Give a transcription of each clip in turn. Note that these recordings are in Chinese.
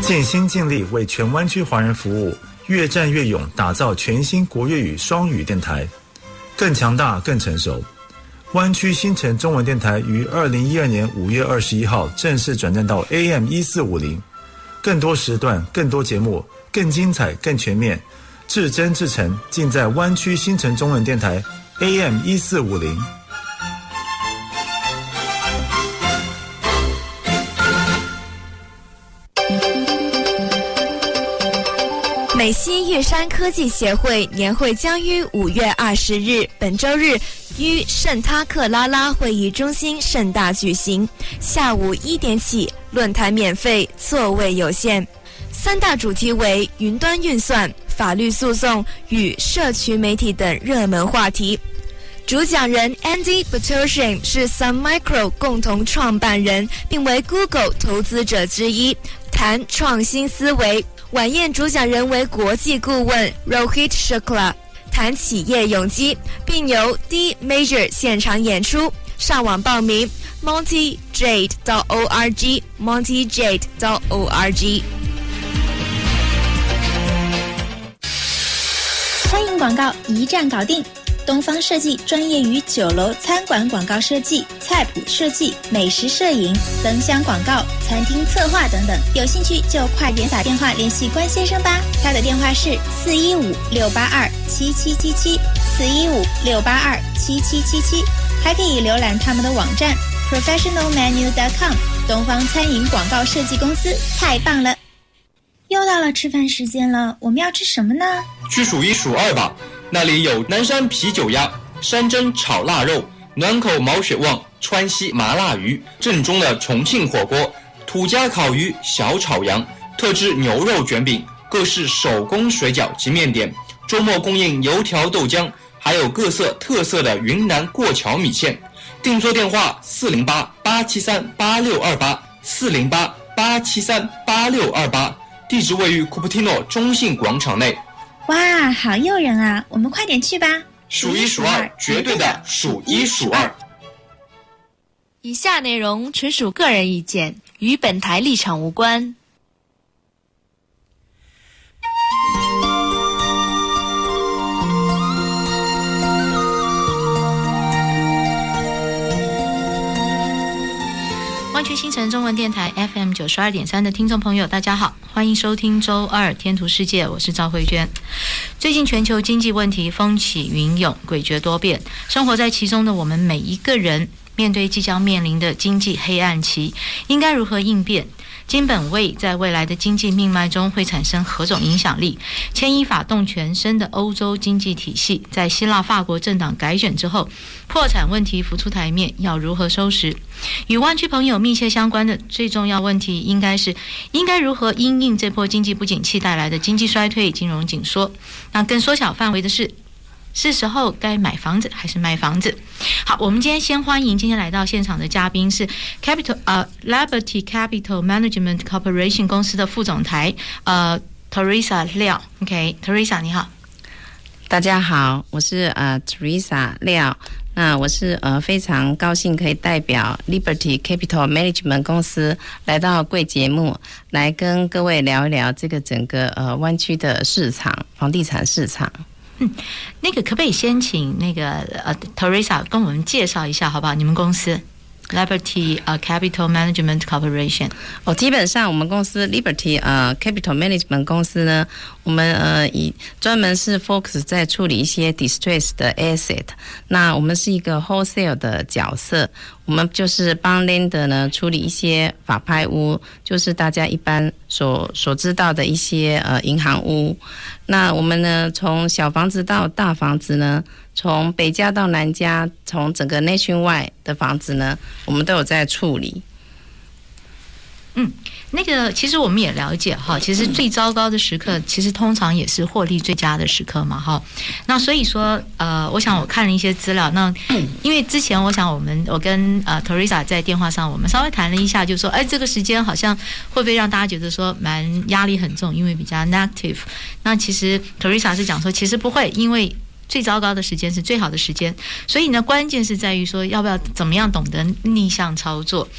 尽心尽力为全湾区华人服务，越战越勇，打造全新国粤语双语电台，更强大更成熟。湾区新城中文电台于2012年5月21号正式转战到 AM1450， 更多时段，更多节目，更精彩更全面，至真至诚，尽在湾区新城中文电台 AM1450。 美西玉山科技协会年会将于5月20日本周日于圣塔克拉拉会议中心盛大举行，下午1点起，论坛免费，座位有限。3大主题为云端运算、法律诉讼与社区媒体等热门话题。主讲人 Andy Buttersham 是 Sun Micro 共同创办人，并为 Google 投资者之一，谈创新思维。晚宴主讲人为国际顾问 Rohit Shukla， 谈企业永基，并由 D Major 现场演出。上网报名 montyjade.org montyjade.org。 餐饮广告一站搞定，东方设计专业于酒楼餐馆广告设计、菜谱设计、美食摄影、灯箱广告、餐厅策划等等。有兴趣就快点打电话联系关先生吧，他的电话是415-682-7777 415-682-7777，还可以浏览他们的网站 professionalmenu.com。 东方餐饮广告设计公司太棒了。又到了吃饭时间了，我们要吃什么呢？ 去数一数二吧，那里有南山啤酒鸭、山珍炒腊肉、暖口毛血旺、川西麻辣鱼，正宗的重庆火锅，土家烤鱼、小炒羊，特制牛肉卷饼，各式手工水饺及面点，周末供应油条豆浆，还有各色特色的云南过桥米线。订座电话408-873-8628 408-873-8628，地址位于库普提诺中信广场内。 哇，好诱人啊，我们快点去吧。 数一数二，绝对的数一数二。 以下内容纯属个人意见，与本台立场无关。湾区新城中文电台 FM 92.3的听众朋友大家好，欢迎收听周二天图世界，我是赵慧娟。最近全球经济问题风起云涌，诡谲多变，生活在其中的我们每一个人面对即将面临的经济黑暗期，应该如何应变？金本位在未来的经济命脉中会产生何种影响力？牵一发动全身的欧洲经济体系，在希腊、法国政党改选之后，破产问题浮出台面，要如何收拾？与湾区朋友密切相关的最重要问题，应该如何因应这波经济不景气带来的经济衰退、金融紧缩？那更缩小范围的是时候该买房子还是卖房子？好，我们今天先欢迎今天来到现场的嘉宾是 Liberty Capital Management Corporation 公司的副总裁Teresa 廖。OK， Teresa 你好。 大家好，我是Teresa 廖。那我是非常高兴可以代表 Liberty Capital Management 公司来到贵节目，来跟各位聊一聊这个整个湾区的市场，房地产市场。 那个可不可以先请那个Teresa 跟我们介绍一下好不好？你们公司 Liberty Capital Management Corporation。 基本上我们公司 Liberty Capital Management 公司呢，我们专门是 focus 在处理一些 distress 的 asset。 那我们是一个 wholesale 的角色，我们就是帮 lender 呢处理一些法拍屋，就是大家一般所知道的一些银行屋。那我们呢从小房子到大房子呢，从北家到南家，从整个 nationwide 的房子呢，我们都有在处理。 那个其实我们也了解哈，其实最糟糕的时刻其实通常也是获利最佳的时刻嘛哈。那所以说我想我看了一些资料，那因为之前我跟Teresa 在电话上我们稍微谈了一下，就说这个时间好像会不会让大家觉得说蛮压力很重，因为比较 negative。 那其实 Teresa 是讲说其实不会，因为最糟糕的时间是最好的时间，所以呢关键是在于说要不要怎么样懂得逆向操作。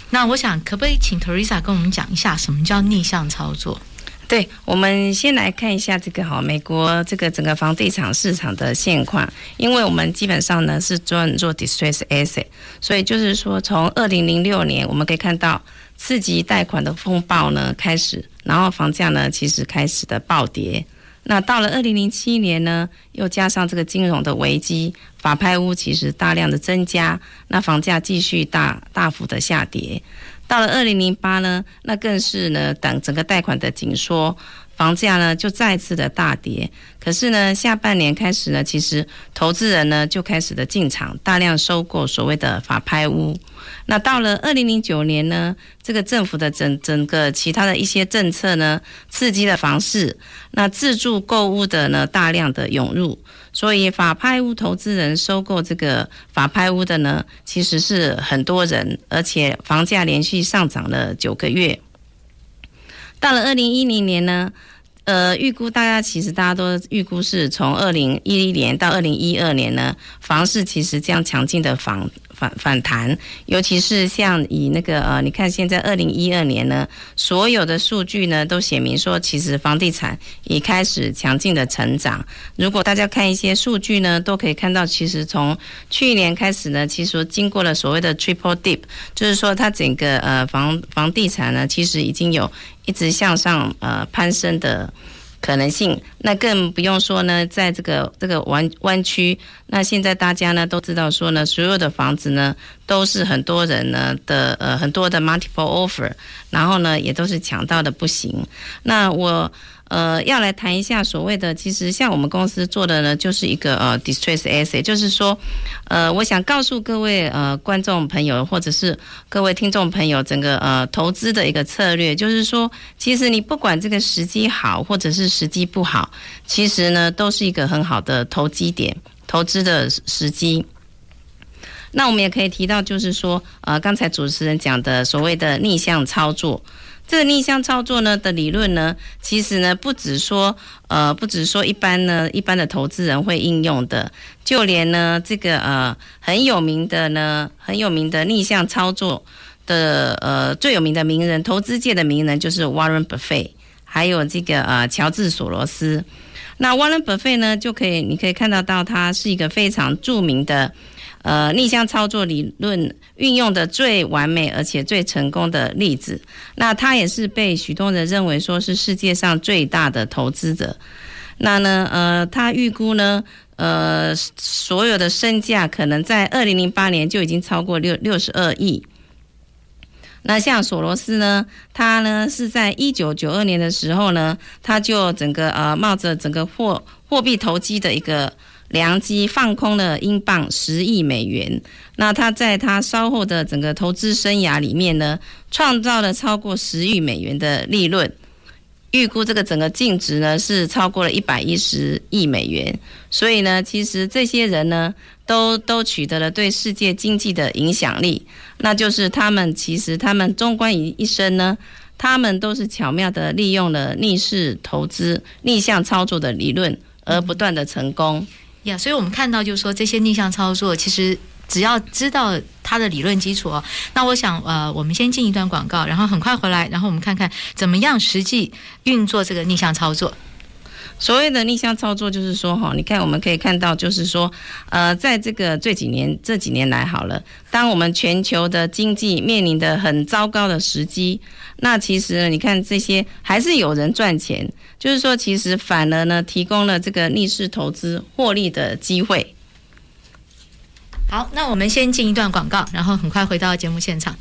那我想可不可以请 Teresa 跟我们讲一下什么叫逆向操作？ 对，我们先来看一下这个美国这个整个房地产市场的现况，因为我们基本上呢是专做 distress asset， 所以就是说从2006年我们可以看到次级贷款的风暴呢开始，然后房价呢其实开始的暴跌。那到了2007年呢，又加上这个金融的危机，法拍屋其实大量的增加，那房价继续大幅的下跌。到了2008呢，那更是呢，等整个贷款的紧缩，房价呢就再次的大跌。可是呢，下半年开始呢，其实投资人呢就开始的进场，大量收购所谓的法拍屋。那到了2009年呢，这个政府的整个其他的一些政策呢，刺激了房市，那自住购屋的呢大量的涌入，所以法拍屋投资人收购这个法拍屋的呢，其实是很多人，而且房价连续上涨了9个月。到了2010年呢，预估大家都预估是从2011年到2012年呢，房市其实这样强劲的反弹，尤其是像以那个你看现在2012年呢，所有的数据呢都写明说，其实房地产已开始强劲的成长。如果大家看一些数据呢，都可以看到，其实从去年开始呢，其实经过了所谓的 triple dip， 就是说它整个房地产呢，其实已经有一直向上攀升的可能性。那更不用说呢，在这个湾区，那现在大家呢都知道说呢，所有的房子呢都是很多人呢的很多的 multiple offer， 然后呢也都是抢到的不行。那我要来谈一下所谓的，其实像我们公司做的呢，就是一个distress asset， 就是说我想告诉各位观众朋友或者是各位听众朋友，整个投资的一个策略，就是说，其实你不管这个时机好或者是时机不好，其实呢都是一个很好的投资点，投资的时机。那我们也可以提到，就是说刚才主持人讲的所谓的逆向操作。这个逆向操作呢的理论呢，其实呢不只说一般的投资人会应用的，就连呢这个很有名的逆向操作的最有名的名人，投资界的名人就是 Warren Buffett， 还有这个乔治索罗斯。那 Warren Buffett 呢，你可以看到他是一个非常著名的逆向操作理论运用的最完美而且最成功的例子。那他也是被许多人认为说是世界上最大的投资者。那呢他预估呢所有的身价可能在2008年就已经超过62亿。那像索罗斯呢，他呢是在1992年的时候呢，他就整个冒着整个货币投机的一个良机，放空了英镑10亿美元。那他在他稍后的整个投资生涯里面呢，创造了超过10亿美元的利润，预估这个整个净值呢是超过了110亿美元。所以呢，其实这些人呢都取得了对世界经济的影响力。那就是他们纵观一生呢，他们都是巧妙的利用了逆势投资、逆向操作的理论而不断的成功。 所以我们看到就是说，这些逆向操作其实只要知道它的理论基础哦。那我想我们先进一段广告，然后很快回来，然后我们看看怎么样实际运作这个逆向操作。 所谓的逆向操作就是说你看我们可以看到就是说在这几年来好了，当我们全球的经济面临的很糟糕的时机，那其实呢你看这些还是有人赚钱，就是说其实反而呢提供了这个逆势投资获利的机会。 好，那我们先进一段广告，然后很快回到节目现场。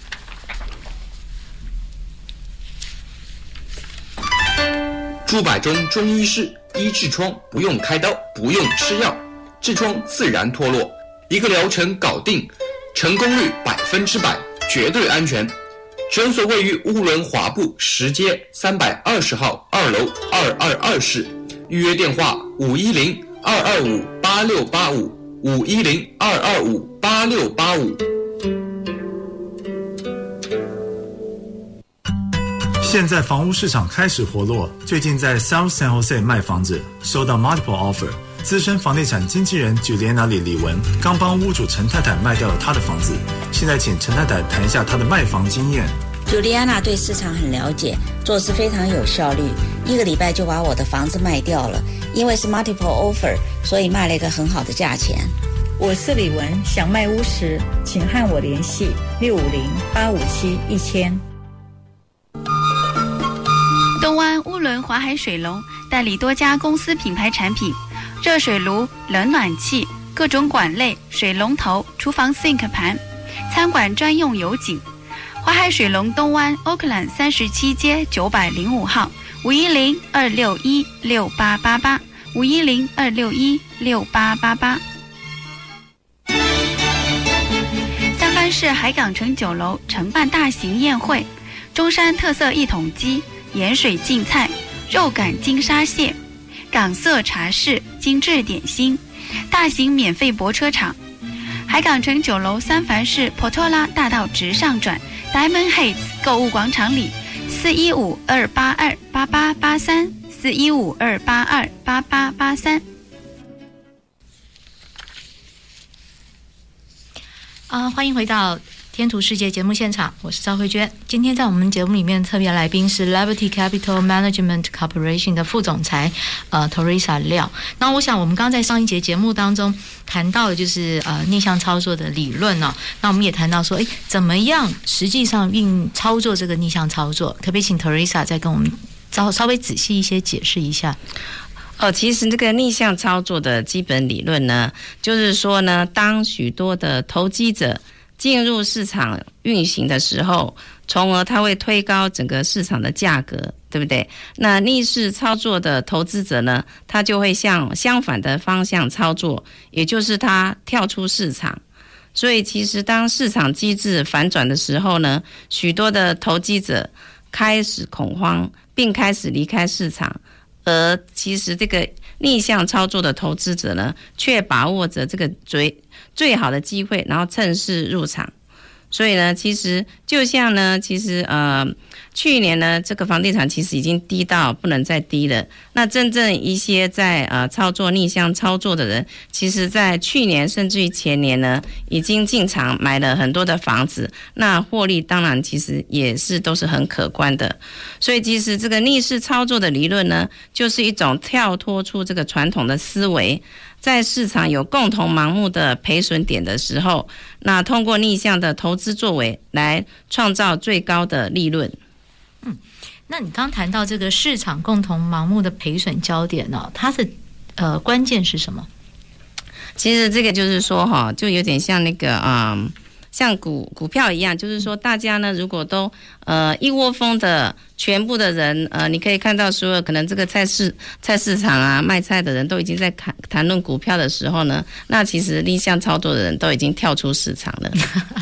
朱百忠中医师，医痔疮不用开刀，不用吃药，痔疮自然脱落，一个疗程搞定，成功率100%，绝对安全。诊所位于乌伦华部10街320号2楼222室，预约电话510-225-8685，510-225-8685。 现在房屋市场开始活络，最近在 South San Jose 卖房子，收到 multiple offer， 资深房地产经纪人举莲哪里李文刚帮屋主陈太太卖掉了她的房子，现在请陈太太谈一下她的卖房经验。 朱莉安娜对市场很了解，做事非常有效率，1个礼拜就把我的房子卖掉了。因为是 multiple offer， 所以卖了一个很好的价钱。 我是李文，想卖屋时请和我联系650-857-1000。 东湾乌伦华海水龙代理多家公司品牌产品，热水炉、冷暖气、各种管类、水龙头、厨房 sink 盘、餐馆专用油井。华海水龙东湾 Oakland 37街905号510-261-6888 510-261-6888。三藩市海港城酒楼承办大型宴会，中山特色一桶鸡、盐水净菜、肉感金沙蟹、港色茶室、精致点心，大型免费泊车场。海港城酒楼三藩市波托拉大道直上转 Diamond Heights 购物广场里415-282-8883 415-282-8883。 欢迎回到天图世界节目现场，我是赵慧娟。今天在我们节目里面特别来宾是 Liberty Capital Management Corporation 的副总裁Teresa 廖。那我想我们刚刚在上一节节目当中谈到的就是逆向操作的理论哦。那我们也谈到说，怎么样实际上操作这个逆向操作？可不可以请 Teresa 再跟我们稍微仔细一些解释一下？ 其实这个逆向操作的基本理论呢，就是说呢，当许多的投机者进入市场运行的时候，从而它会推高整个市场的价格，对不对？那逆势操作的投资者呢，他就会向相反的方向操作，也就是他跳出市场。所以其实当市场机制反转的时候呢，许多的投机者开始恐慌，并开始离开市场。而其实这个逆向操作的投资者呢，却把握着这个最好的机会，然后趁势入场。所以呢，其实就像呢，去年呢，这个房地产其实已经低到不能再低了。那真正一些在操作逆向操作的人，其实在去年甚至于前年呢，已经进场买了很多的房子，那获利当然其实也是都是很可观的。所以其实这个逆势操作的理论呢，就是一种跳脱出这个传统的思维，在市场有共同盲目的赔损点的时候，那通过逆向的投资作为来创造最高的利润。 那你刚谈到这个市场共同盲目的赔损焦点呢，它的关键是什么？ 其实这个就是说就有点像那个像股票一样，就是说大家呢如果都一窝蜂的全部的人你可以看到所有可能这个菜市场啊卖菜的人都已经在谈论股票的时候呢，那其实逆向操作的人都已经跳出市场了。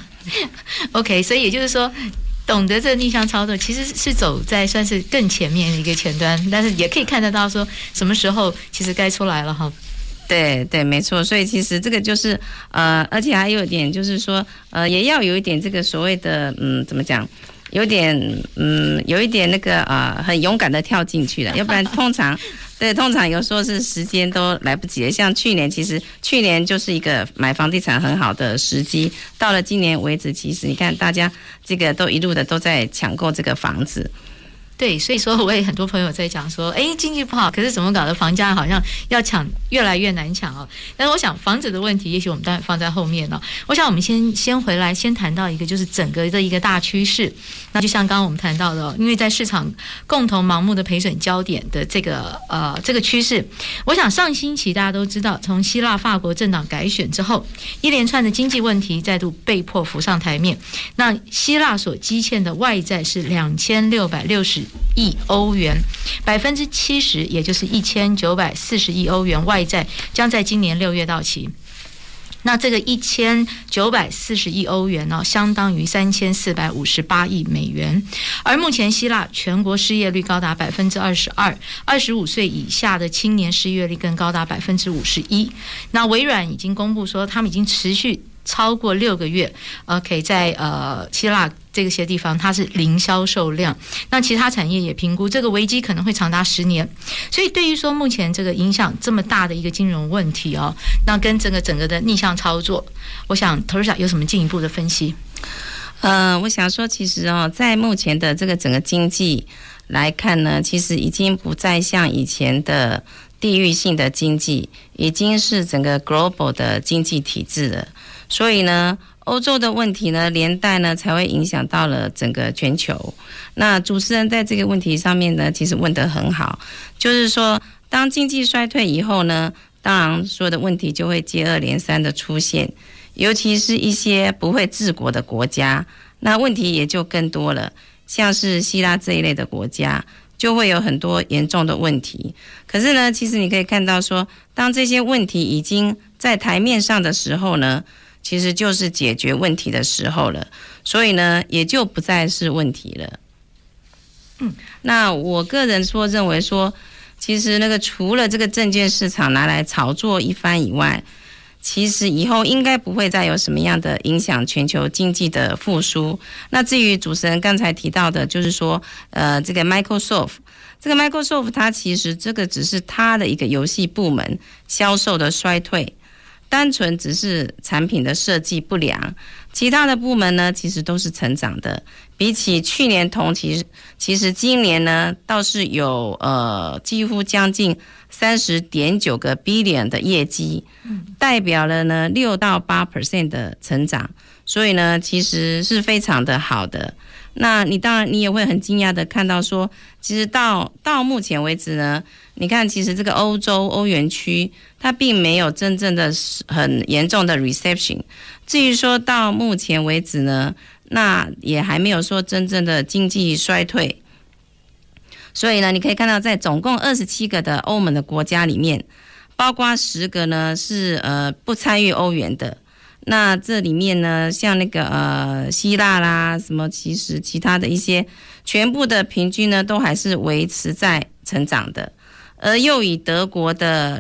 OK， 所以也就是说，懂得这个逆向操作其实是走在算是更前面的一个前端，但是也可以看得到说什么时候其实该出来了哈。 对对，没错。所以其实这个就是而且还有一点就是说也要有一点这个所谓的怎么讲，有一点那个很勇敢的跳进去了，要不然通常有时候是时间都来不及了。像去年，其实去年就是一个买房地产很好的时机，到了今年为止，其实你看大家这个都一路的都在抢购这个房子。 对，所以说我也很多朋友在讲说，经济不好，可是怎么搞的房价好像要抢越来越难抢哦。但是我想房子的问题，也许我们当然放在后面了。我想我们先回来，先谈到一个就是整个的一个大趋势。那就像刚刚我们谈到的，因为在市场共同盲目的赔损焦点的这个趋势，我想上星期大家都知道，从希腊、法国政党改选之后，一连串的经济问题再度被迫浮上台面。那希腊所积欠的外债是2660亿欧元，70%，也就是1940亿欧元外债将在今年6月到期。那这个1940亿欧元呢，相当于3458亿美元。而目前希腊全国失业率高达22%，25岁以下的青年失业率更高达51%。那微软已经公布说，他们已经持续超过6个月，可以在希腊这些地方它是零销售量，那其他产业也评估这个危机可能会长达10年。所以对于说目前这个影响这么大的一个金融问题哦，那跟整个的逆向操作，我想 Teresa 有什么进一步的分析？ 我想说，其实在目前的这个整个经济来看呢，其实已经不再像以前的地域性的经济，已经是整个 global 的经济体制了。所以呢，欧洲的问题呢，连带呢才会影响到了整个全球。那主持人在这个问题上面呢，其实问得很好，就是说，当经济衰退以后呢，当然所有的问题就会接二连三的出现，尤其是一些不会治国的国家，那问题也就更多了。像是希腊这一类的国家，就会有很多严重的问题。可是呢，其实你可以看到说，当这些问题已经在台面上的时候呢，其实就是解决问题的时候了，所以呢，也就不再是问题了。那我个人认为说，其实那个除了这个证券市场拿来炒作一番以外，其实以后应该不会再有什么样的影响全球经济的复苏。那至于主持人刚才提到的，就是说，这个 Microsoft 它其实这个只是它的一个游戏部门销售的衰退，单纯只是产品的设计不良，其他的部门呢其实都是成长的。比起去年同期，其实今年呢倒是有几乎将近30.9个 billion 的业绩，代表了呢6到8% 的成长，所以呢其实是非常的好的。那你当然你也会很惊讶的看到说，其实到目前为止呢，你看其实这个欧元区它并没有真正的很严重的 recession， 至于说到目前为止呢，那也还没有说真正的经济衰退。所以呢，你可以看到在总共27个的欧盟的国家里面，包括10个呢是不参与欧元的。那这里面呢，像那个希腊啦什么，其实其他的一些全部的平均呢都还是维持在成长的，而又以德国的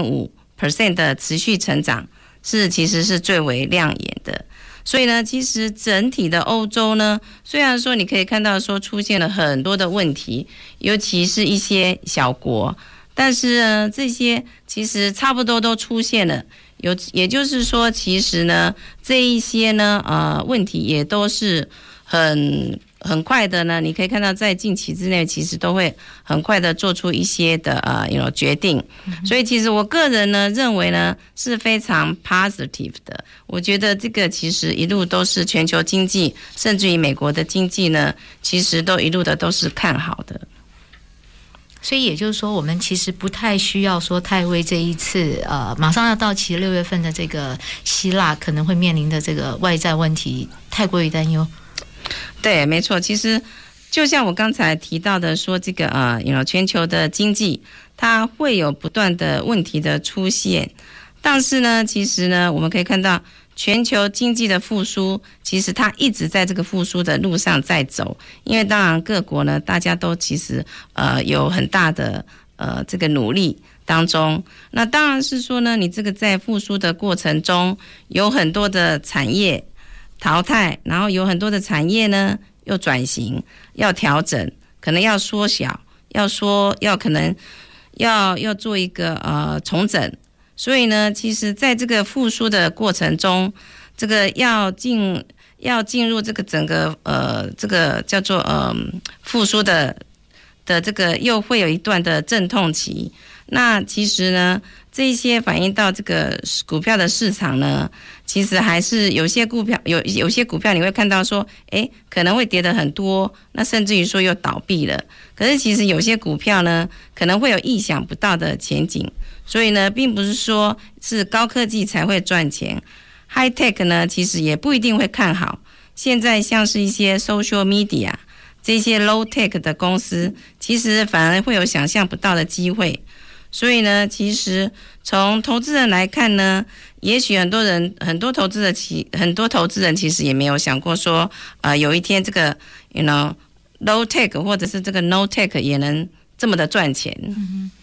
0.5% 的持续成长其实是最为亮眼的。所以呢，其实整体的欧洲呢，虽然说你可以看到说出现了很多的问题，尤其是一些小国，但是呢，这些其实差不多都出现了。也就是说，其实呢，这一些呢，问题也都是很快的呢。你可以看到，在近期之内，其实都会很快的做出一些的决定。所以，其实我个人呢认为呢是非常 positive 的。我觉得这个其实一路都是全球经济，甚至于美国的经济呢，其实都一路的都是看好的。 所以也就是说，我们其实不太需要说太为这一次马上要到期6月份的这个希腊可能会面临的这个外债问题太过于担忧。 对，没错。其实就像我刚才提到的说，这个全球的经济它会有不断的问题的出现，但是呢，其实呢，我们可以看到全球经济的复苏，其实它一直在这个复苏的路上在走。因为当然各国呢，大家都其实有很大的这个努力当中。那当然是说呢，你这个在复苏的过程中，有很多的产业淘汰，然后有很多的产业呢又转型，要调整，可能要缩小，要可能要做一个重整。所以呢，其实在这个复苏的过程中，这个要进入这个整个这个叫做复苏的这个又会有一段的阵痛期。那其实呢，这一些反映到这个股票的市场呢，其实还是有些股票有些股票你会看到说，可能会跌得很多，那甚至于说又倒闭了。可是其实有些股票呢，可能会有意想不到的前景。所以呢，并不是说是高科技才会赚钱 ，high tech 呢，其实也不一定会看好。现在像是一些 social media 这些 low tech 的公司，其实反而会有想象不到的机会。所以呢，其实从投资人来看呢，也许很多投资人其实也没有想过说，有一天这个 low tech 或者是这个 no tech 也能这么的赚钱。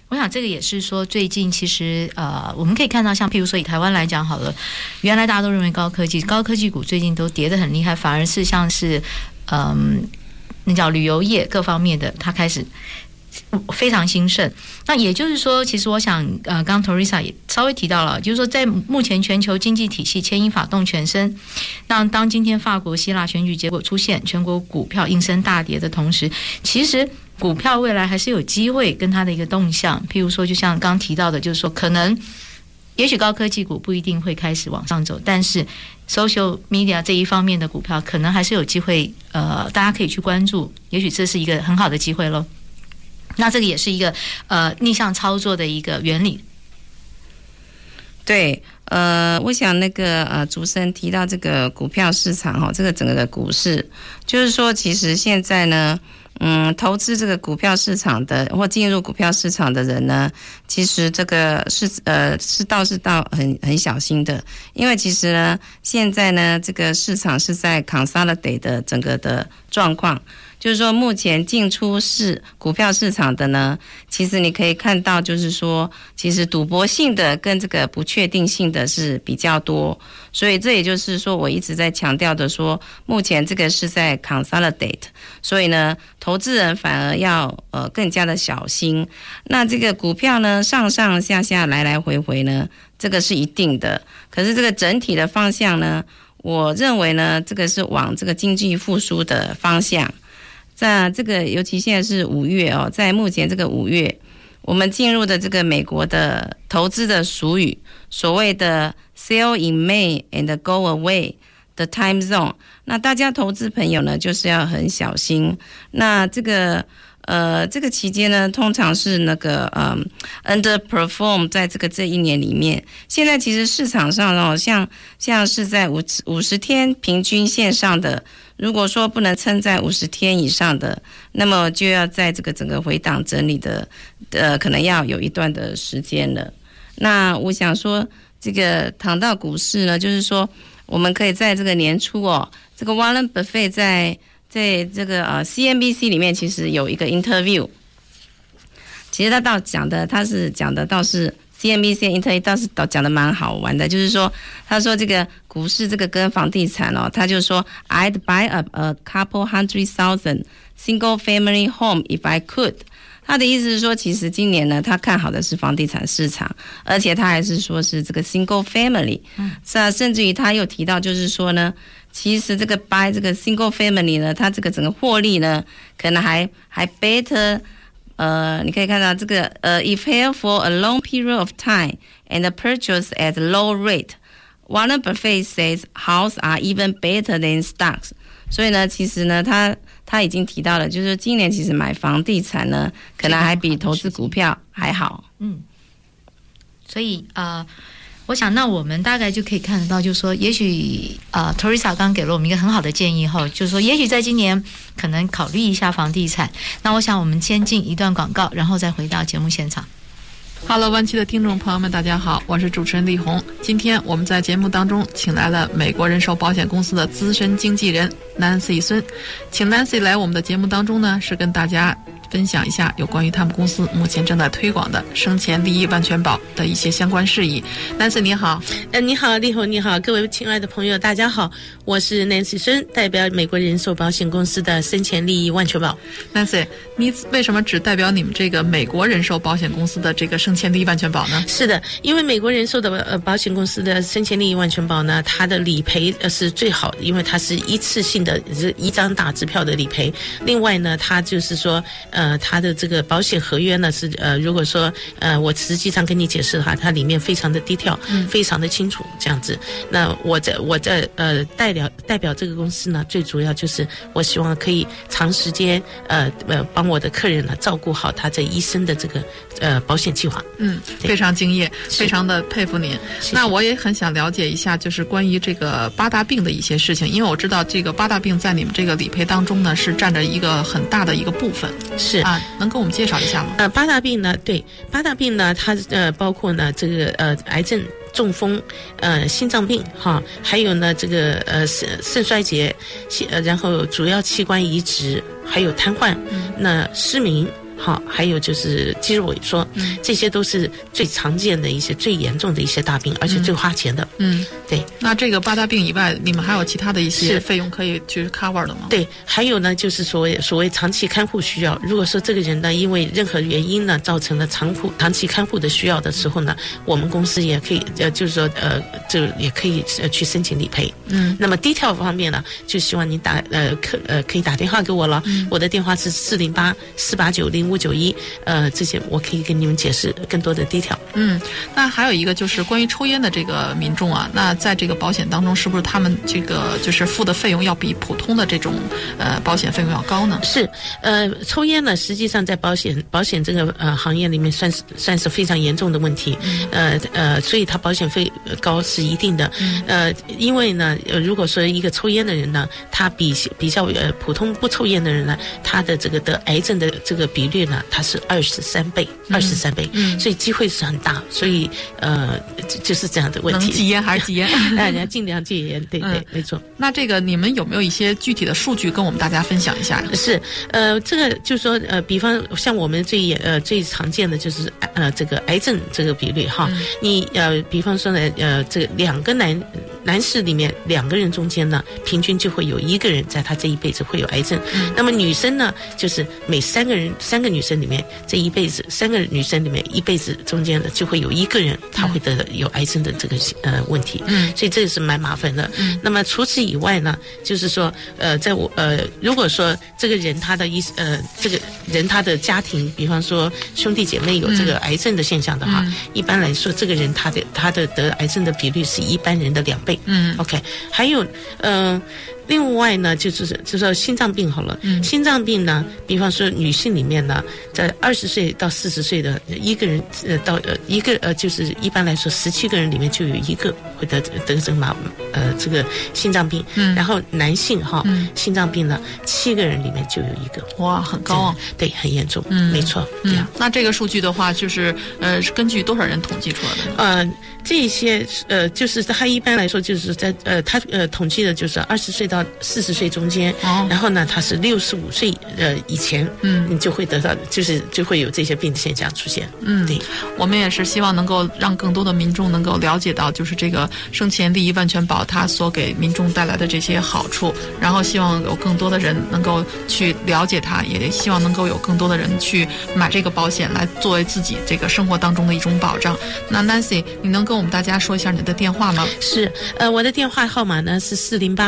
我想这个也是说最近其实我们可以看到，像譬如说以台湾来讲好了，原来大家都认为高科技股最近都跌得很厉害，反而是像是那叫旅游业各方面的，它开始非常兴盛。那也就是说，其实我想刚刚 Teresa 也稍微提到了，就是说在目前全球经济体系牵一发动全身，那当今天法国希腊选举结果出现，全国股票应声大跌的同时，其实股票未来还是有机会跟它的一个动向，譬如说就像刚刚提到的，就是说可能也许高科技股不一定会开始往上走，但是 social media 这一方面的股票可能还是有机会大家可以去关注，也许这是一个很好的机会咯。那这个也是一个逆向操作的一个原理。 对，我想那个主持人提到这个股票市场这个整个的股市，就是说其实现在呢投资这个股票市场的或进入股票市场的人呢，其实这个是很小心的，因为其实呢现在呢这个市场是在 consolidate 的整个的状况，就是说目前进出股票市场的呢，其实你可以看到就是说其实赌博性的跟这个不确定性的是比较多，所以这也就是说我一直在强调的说目前这个是在 consolidate， 所以呢投资人反而要更加的小心。那这个股票呢上上下下来来回回呢，这个是一定的，可是这个整体的方向呢，我认为呢这个是往这个经济复苏的方向。在这个尤其现在是5月在目前这个5月，我们进入的这个美国的投资的俗语，所谓的 sell in May and go away 的 time zone， 那大家投资朋友呢就是要很小心。那这个期间呢，通常是那个underperform 在这一年里面。现在其实市场上像是在50天平均线上的，如果说不能撑在50天以上的，那么就要在这个整个回档整理的可能要有一段的时间了。那我想说这个谈到股市呢，就是说我们可以在这个年初这个 Warren Buffett 在这个CNBC 里面其实有一个 interview， 其实他是讲的倒是 CNBC interview 倒是讲的蛮好玩的，就是说他说这个股市这个跟房地产他就说 I'd buy up a couple 100,000 single family home if I could。他的意思是说，其实今年呢，他看好的是房地产市场，而且他还是说是这个 single family。甚至于他又提到，就是说呢，其实这个 buy 这个 single family 呢，它这个整个获利呢，可能还 better。你可以看到这个if held for a long period of time and purchased at low rate, Warren Buffett says houses are even better than stocks。所以呢，其实呢，他已经提到了，就是今年其实买房地产呢，可能还比投资股票还好。 所以我想那我们大概就可以看得到，就是说也许Teresa 刚给了我们一个很好的建议后，就是说也许在今年可能考虑一下房地产。那我想我们先进一段广告，然后再回到节目现场。 Hello， 湾区的听众朋友们，大家好，我是主持人丽红。今天我们在节目当中请来了美国人寿保险公司的资深经纪人 Nancy 孙，请 Nancy 来我们的节目当中呢，是跟大家分享一下有关于他们公司目前正在推广的生前利益万全保的一些相关事宜。Nancy 你好。 你好，丽红你好，各位亲爱的朋友大家好，我是 Nancy 孙，代表美国人寿保险公司的生前利益万全保。 Nancy， 你为什么只代表你们这个美国人寿保险公司的这个生前利益万全保呢？ 是的，因为美国人寿的保险公司的生前利益万全保呢，它的理赔是最好的，因为它是一次性的一张大支票的理赔。另外呢，它就是说它的这个保险合约呢是如果说我实际上跟你解释的话，它里面非常的低调，非常的清楚这样子。那我在代表这个公司呢，最主要就是我希望可以长时间帮我的客人呢照顾好他这一生的这个保险计划。 非常敬业，非常的佩服您。 谢谢。 那我也很想了解一下，就是关于这个8大病的一些事情，因为我知道这个8大病在你们这个理赔当中呢是占着一个很大的一个部分。 是能跟我们介绍一下吗 ？8大病呢，对，8大病呢，它包括呢这个癌症、中风、心脏病还有呢这个肾衰竭，然后主要器官移植，还有瘫痪，那失明。 好，还有就是肌肉萎缩，这些都是最常见的一些最严重的一些大病，而且最花钱的。对。 那这个8大病以外，你们还有其他的一些费用可以去 cover 的吗？ 对，还有呢，就是所谓长期看护需要。如果说这个人呢，因为任何原因呢，造成了长期看护的需要的时候呢，我们公司也可以就是说这也可以去申请理赔。那么detail方面呢，就希望你可以打电话给我了。我的电话是408-489-0591，这些我可以跟你们解释更多的detail。 那还有一个就是关于抽烟的这个民众啊，那在这个保险当中，是不是他们这个就是付的费用要比普通的这种保险费用要高呢？ 是，抽烟呢，实际上在保险这个行业里面算是非常严重的问题。所以他保险费高是一定的。因为呢，如果说一个抽烟的人呢，他比较普通不抽烟的人呢，他的这个得癌症的这个比率呢，它是23倍，所以机会是很大。所以就是这样的问题。 能戒烟还是戒烟？ 大家尽量戒烟，对，没错。 那这个你们有没有一些具体的数据跟我们大家分享一下？ 是，这个就是说，比方像我们最常见的就是这个癌症这个比率哈。你比方说呢，这个2个男士里面2个人中间呢，平均就会有1个人在他这一辈子会有癌症。那么女生呢，就是每3个女生里面这一辈子3个女生里面一辈子中间的就会有1个人他会得有癌症的这个问题。所以这个是蛮麻烦的。那么除此以外呢，就是说如果说这个人他的家庭，比方说兄弟姐妹有这个癌症的现象的话，一般来说这个人他的得癌症的比率是一般人的2倍。OK， 还有另外呢，就是说心脏病好了。心脏病呢，比方说女性里面呢，在20岁到40岁的1个人就是一般来说17个人里面就有1个会得这个心脏病。然后男性心脏病呢，7个人里面就有1个。 哇，很高啊！ 对，很严重。没错。 那这个数据的话，就是是根据多少人统计出来的？ 这些就是他一般来说就是在他统计的就是20岁到40岁中间。然后呢，他是65岁以前，你就会得到就会有这些病的现象出现。对， 我们也是希望能够让更多的民众能够了解到，就是这个生前利益万全保它所给民众带来的这些好处，然后希望有更多的人能够去了解它，也希望能够有更多的人去买这个保险来作为自己这个生活当中的一种保障。那 Nancy， 你能跟我们大家说一下你的电话吗？ 是，我的电话号码呢是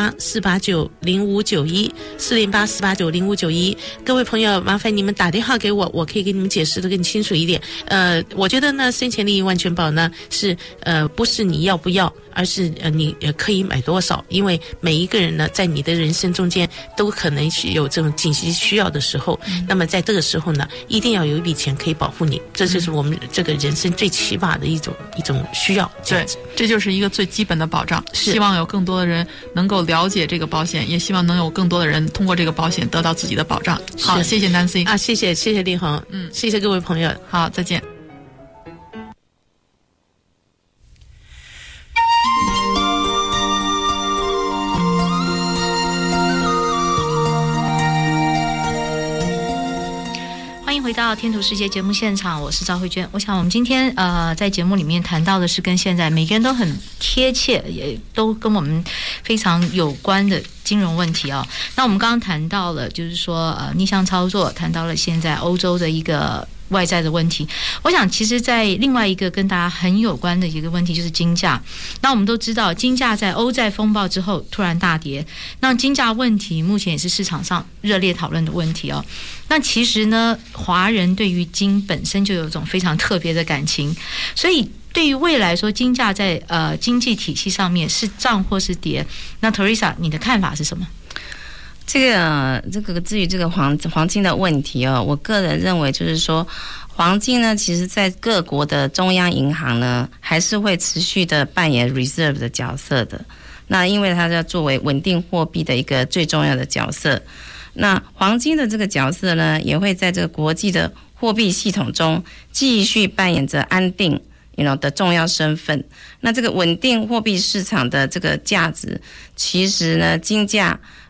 408-489-0591，408-489-0591。各位朋友，麻烦你们打电话给我，我可以给你们解释的更清楚一点。我觉得呢，生前利益万全保呢是不是你要不要，而是你可以买多少。因为每一个人呢，在你的人生中间都可能有这种紧急需要的时候，那么在这个时候呢，一定要有一笔钱可以保护你，这就是我们这个人生最起码的一种需要。 对，这就是一个最基本的保障。希望有更多的人能够了解这个保险，也希望能有更多的人通过这个保险得到自己的保障。好，谢谢 Nancy 啊，谢谢丽红，谢谢各位朋友， 好，再见。 回到天图世界节目现场，我是赵慧娟。我想我们今天在节目里面谈到的是跟现在每个人都很贴切，也都跟我们非常有关的金融问题哦。那我们刚刚谈到了，就是说逆向操作，谈到了现在欧洲的一个外在的问题。我想其实在另外一个跟大家很有关的一个问题就是金价。那我们都知道金价在欧债风暴之后突然大跌，那金价问题目前也是市场上热烈讨论的问题哦。那其实呢，华人对于金本身就有一种非常特别的感情，所以对于未来说金价在经济体系上面是涨或是跌，那 Teresa 你的看法是什么？ 这个至于这个黄金的问题哦，我个人认为就是说，黄金呢，其实在各国的中央银行呢，还是会持续的扮演 reserve 的角色的。那因为它要作为稳定货币的一个最重要的角色。那黄金的这个角色呢，也会在这个国际的货币系统中继续扮演着安定的重要身份。那这个稳定货币市场的这个价值，其实呢，金价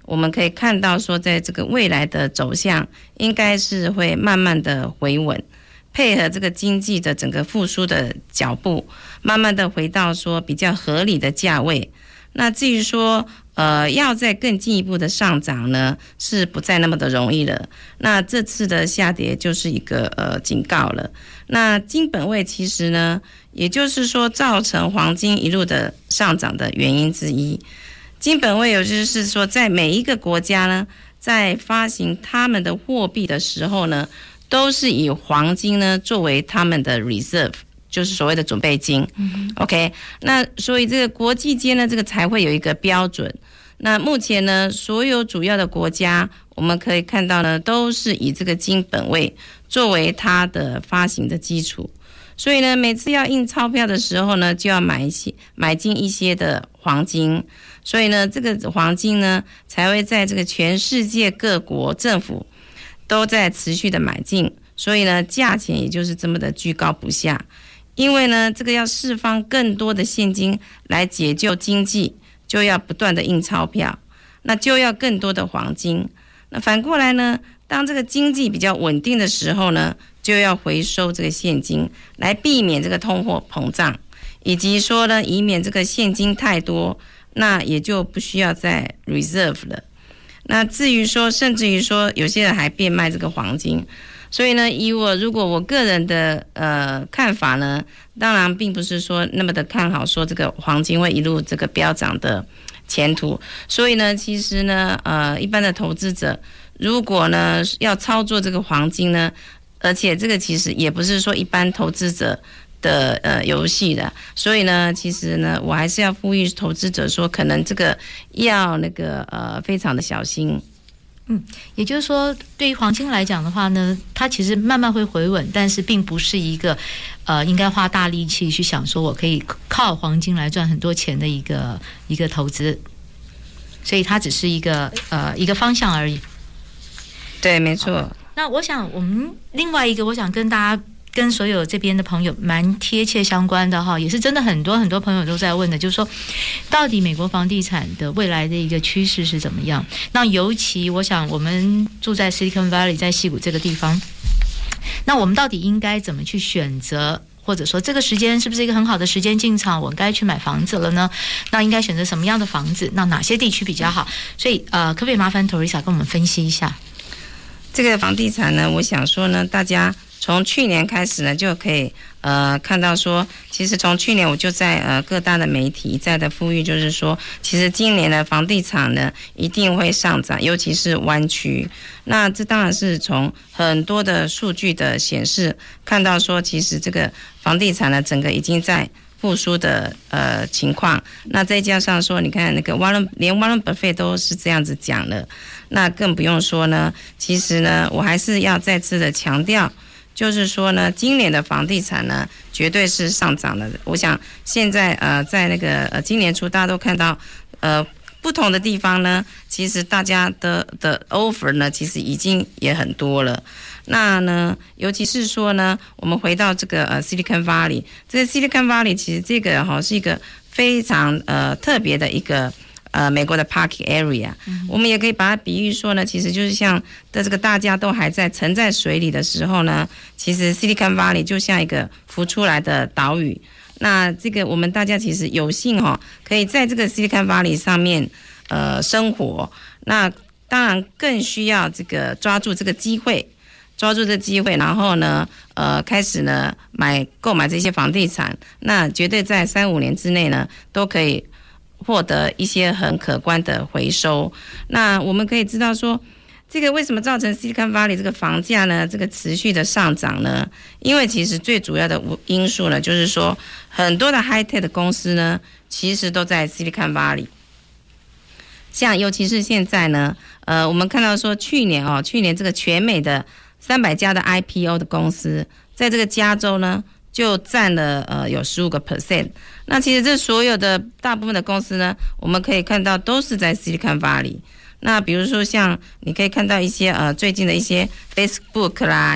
我们可以看到说，在这个未来的走向，应该是会慢慢的回稳，配合这个经济的整个复苏的脚步，慢慢的回到说比较合理的价位。那至于说要再更进一步的上涨呢，是不再那么的容易了。那这次的下跌就是一个警告了。那金本位其实呢，也就是说造成黄金一路的上涨的原因之一。金本位有就是说，在每一个国家呢，在发行他们的货币的时候呢，都是以黄金呢作为他们的 reserve， 就是所谓的准备金。OK， 那所以这个国际间呢，这个才会有一个标准。那目前呢，所有主要的国家，我们可以看到呢，都是以这个金本位作为它的发行的基础。所以呢，每次要印钞票的时候呢，就要买进一些的黄金。所以呢，这个黄金呢，才会在这个全世界各国政府都在持续的买进。所以呢，价钱也就是这么的居高不下。因为呢，这个要释放更多的现金来解救经济，就要不断的印钞票，那就要更多的黄金。那反过来呢，当这个经济比较稳定的时候呢，就要回收这个现金，来避免这个通货膨胀，以及说呢，以免这个现金太多，那也就不需要再 reserve 了。那至于说，甚至于说，有些人还变卖这个黄金。所以呢，如果我个人的看法呢，当然并不是说那么的看好说这个黄金会一路这个飙涨的前途。所以呢，其实呢，一般的投资者如果呢要操作这个黄金呢，而且这个其实也不是说一般投资者的游戏的，所以呢，其实呢，我还是要呼吁投资者说，可能这个要非常的小心。 也就是说，对于黄金来讲的话呢，它其实慢慢会回稳，但是并不是一个应该花大力气去想说我可以靠黄金来赚很多钱的一个投资，所以它只是一个方向而已。 对，没错。 那我想我们另外一个，我想跟大家跟所有这边的朋友蛮贴切相关的哈，也是真的很多朋友都在问的，就是说到底美国房地产的未来的一个趋势是怎么样？那尤其我想我们住在 Silicon Valley， 在矽谷这个地方，那我们到底应该怎么去选择？或者说这个时间是不是一个很好的时间进场？我该去买房子了呢？那应该选择什么样的房子？那哪些地区比较好？所以可不可以麻烦 Teresa 跟我们分析一下这个房地产呢？我想说呢，大家从去年开始呢，就可以看到说，其实从去年我就在各大的媒体一再的呼吁，就是说，其实今年的房地产呢一定会上涨，尤其是湾区。那这当然是从很多的数据的显示看到说，其实这个房地产呢整个已经在复苏的情况。那再加上说，你看那个连 Warren Buffett 都是这样子讲了，那更不用说呢。其实呢，我还是要再次的强调。就是说呢，今年的房地产呢，绝对是上涨的。我想现在在今年初，大家都看到不同的地方呢，其实大家的 offer 呢，其实已经也很多了。那呢，尤其是说呢，我们回到这个Silicon Valley， 这个 Silicon Valley 其实这个是一个非常特别的一个。美国的 parking area， 我们也可以把它比喻说呢，其实就是像的这个大家都还在沉在水里的时候呢，其实 Silicon Valley 就像一个浮出来的岛屿。那这个我们大家其实有幸可以在这个 Silicon Valley 上面生活，那当然更需要这个抓住这个机会，然后呢开始呢购买这些房地产，那绝对在3-5年之内呢都可以获得一些很可观的回收。那我们可以知道说，这个为什么造成 Silicon Valley 这个房价呢这个持续的上涨呢？因为其实最主要的因素呢，就是说很多的 high tech 的公司呢，其实都在 Silicon Valley。像尤其是现在呢，我们看到说去年这个全美的300家的 IPO 的公司，在这个加州呢，就占了有15%。那其实这所有的大部分的公司呢，我们可以看到都是在 Silicon Valley。那比如说像你可以看到一些最近的一些 Facebook 啦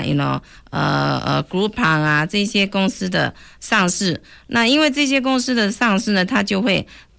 Groupon 啊这些公司的上市。那因为这些公司的上市呢，它就会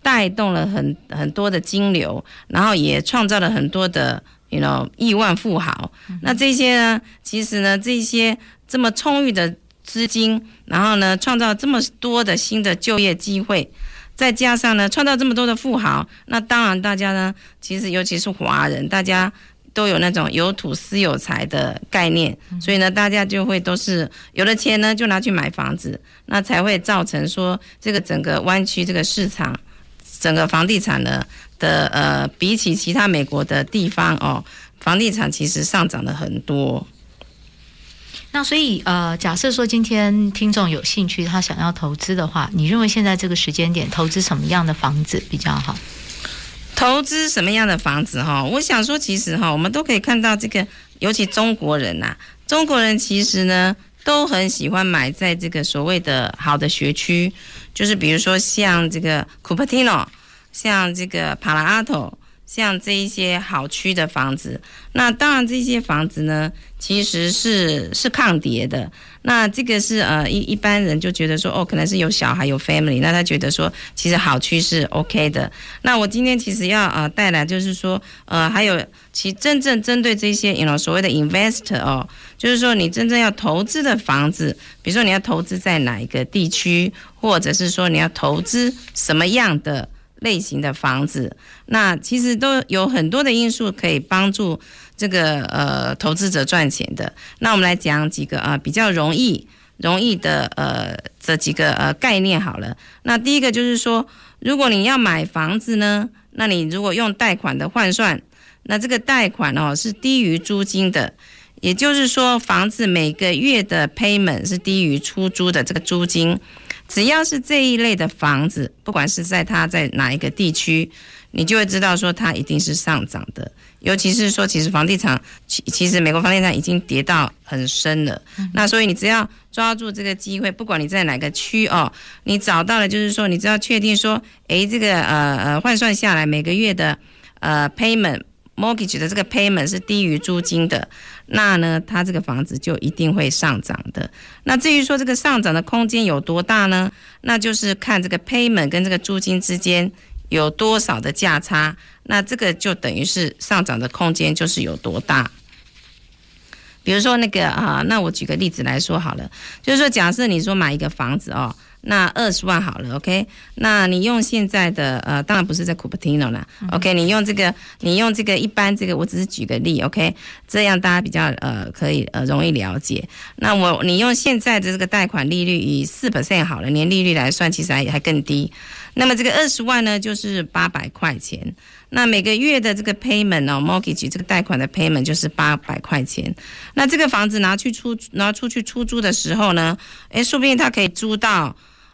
带动了很多的金流，然后也创造了很多的亿万富豪。那这些呢，其实呢，这些这么充裕的资金，然后呢，创造这么多的新的就业机会，再加上呢，创造这么多的富豪，那当然大家呢，其实尤其是华人，大家都有那种有土斯有财的概念，所以呢，大家就会都是有了钱呢，就拿去买房子，那才会造成说这个整个湾区这个市场，整个房地产呢的比起其他美国的地方房地产其实上涨了很多。 那所以假设说今天听众有兴趣，他想要投资的话，你认为现在这个时间点投资什么样的房子比较好？ 投资什么样的房子我想说其实我们都可以看到这个，尤其中国人中国人其实呢都很喜欢买在这个所谓的好的学区，就是比如说像这个 Cupertino， 像这个 Palo Alto， 像这一些好区的房子。那当然这些房子呢其实是抗跌的，那这个是一般人就觉得说可能是有小孩有 family， 那他觉得说其实好区是 OK 的。那我今天其实要带来就是说还有其真正针对这些所谓的 investor 就是说你真正要投资的房子，比如说你要投资在哪一个地区，或者是说你要投资什么样的类型的房子，那其实都有很多的因素可以帮助这个投资者赚钱的。那我们来讲几个比较容易的这几个概念好了。那第一个就是说，如果你要买房子呢，那你如果用贷款的换算，那这个贷款是低于租金的，也就是说房子每个月的 payment 是低于出租的这个租金。只要是这一类的房子，不管是它在哪一个地区，你就会知道说它一定是上涨的。尤其是说其实房地产其实美国房地产已经跌到很深了，那所以你只要抓住这个机会，不管你在哪个区你找到了，就是说你只要确定说这个换算下来每个月的payment mortgage 的这个 payment 是低于租金的，那呢它这个房子就一定会上涨的。那至于说这个上涨的空间有多大呢，那就是看这个 payment 跟这个租金之间有多少的价差，那这个就等于是上涨的空间就是有多大。比如说那个那我举个例子来说好了，就是说假设你说买一个房子那20万好了 ，OK？ 那你用现在的当然不是在 Cupertino 啦 ，OK？ 你用这个一般这个，我只是举个例 ，OK？ 这样大家比较可以容易了解。那你用现在的这个贷款利率以 4% 好了，年利率来算，其实还更低。那么这个20万呢，就是800块钱。那每个月的这个 payment mortgage 这个贷款的 payment 就是800块钱。那这个房子拿出去出租的时候呢，说不定它可以租到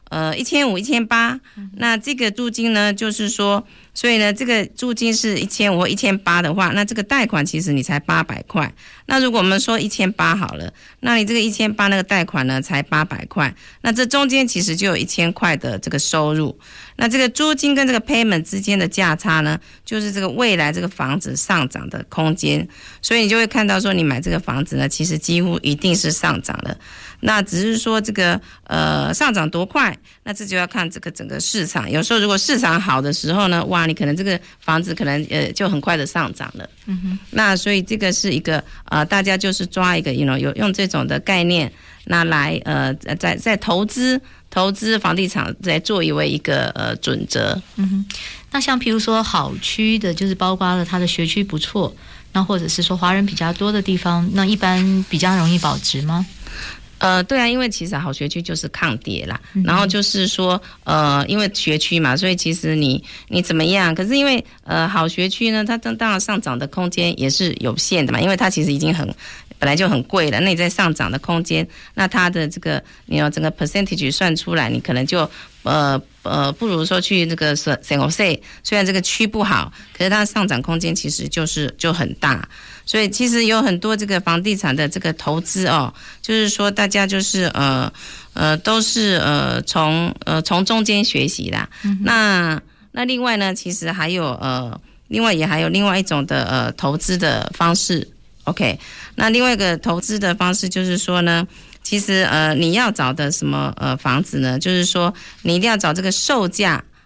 1500、1800，那这个租金呢，就是说，所以呢，这个租金是1500或1800的话，那这个贷款其实你才800块。那如果我们说1800好了，那你这个1800那个贷款呢才800块，那这中间其实就有1000块的这个收入。那这个租金跟这个 payment 之间的价差呢，就是这个未来这个房子上涨的空间。所以你就会看到说，你买这个房子呢，其实几乎一定是上涨的。那只是说这个上涨多快，那这就要看这个整个市场。有时候如果市场好的时候呢，哇，你可能这个房子可能就很快的上涨了。那所以这个是一个大家就是抓一个有用这种的概念，那来在投资房地产再作为一个准则。 那像譬如说好区的，就是包括了它的学区不错，那或者是说华人比较多的地方，那一般比较容易保值吗？ 对啊，因为其实好学区就是抗跌啦，然后就是说因为学区嘛，所以其实你怎么样，可是因为好学区呢，它当然上涨的空间也是有限的嘛，因为它其实已经本来就很贵了，那你在上涨的空间，那它的这个整个 percentage 算出来，你可能就不如说去这个 San Jose， 虽然这个区不好，可是它上涨空间其实就很大。所以其实有很多这个房地产的这个投资就是说大家就是都是从中间学习啦。那另外呢，其实还有另外一种的投资的方式。OK， 那另外一个投资的方式就是说呢，其实你要找的什么房子呢？就是说你一定要找这个售价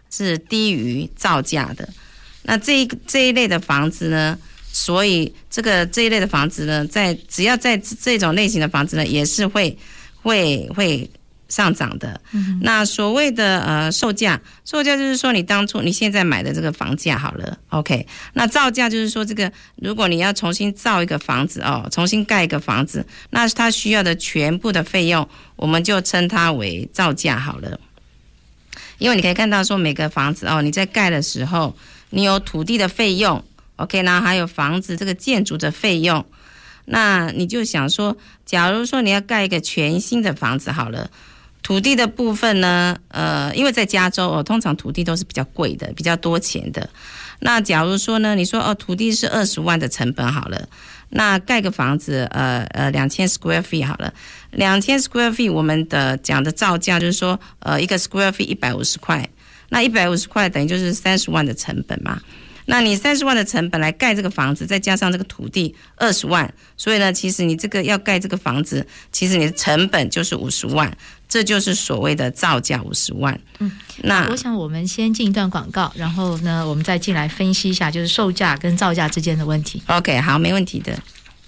是低于造价的。那这一类的房子呢，所以这一类的房子呢，只要在这种类型的房子呢，也是会上涨的。那所谓的售价就是说你现在买的这个房价好了 ，OK。那造价就是说如果你要重新造一个房子重新盖一个房子，那它需要的全部的费用，我们就称它为造价好了。因为你可以看到说每个房子你在盖的时候，你有土地的费用 ，OK， 然后还有房子这个建筑的费用。那你就想说，假如说你要盖一个全新的房子好了，土地的部分呢，因为在加州通常土地都是比较贵的，比较多钱的。那假如说呢，你说土地是20万的成本好了，那盖个房子2000 square feet 好了，2000 square feet 我们的讲的造价就是说一个 square feet 150块，那150块等于就是30万的成本嘛。那你30万的成本来盖这个房子，再加上这个土地20万，所以呢，其实你这个要盖这个房子，其实你的成本就是50万，这就是所谓的造价50万。那我想我们先进一段广告，然后呢，我们再进来分析一下，就是售价跟造价之间的问题。 OK， 好，没问题的。